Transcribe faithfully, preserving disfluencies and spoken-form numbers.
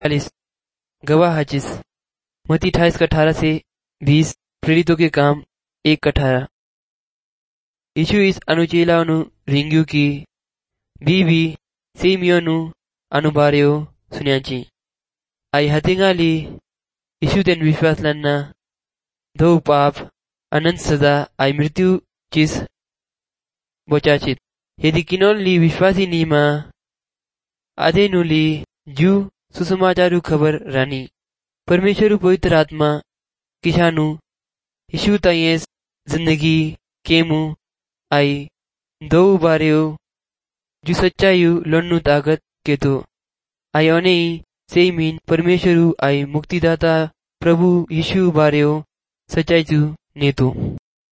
चालीस गवाह हचिस। मती अट्ठाईस का अठारह से बीस, प्रेरितों के काम एक का अठारह। यीशु इस अनुचेलानु रिंग्यू की बीबी सेमियोनु अनुबार्यो सुन्याची। आई हतिंगाली यीशु तेन विश्वास लन्ना दो पाप अनंत सजा आई मृत्यु चिस बोचाचित। यदि किनोन ली विश्वासी नीमा आधे नुली जू सुसमाचारु खबर रानी परमेश्वर पवित्र आत्मा किसानु यीशु ताइएस जिंदगी केमु आई दो बारेओ जू सच्चायु लन्नु ताकत के तो आई ओने से मीन परमेश्वर आई मुक्तिदाता प्रभु यीशु बारेओ सच्चाई जू नेतु।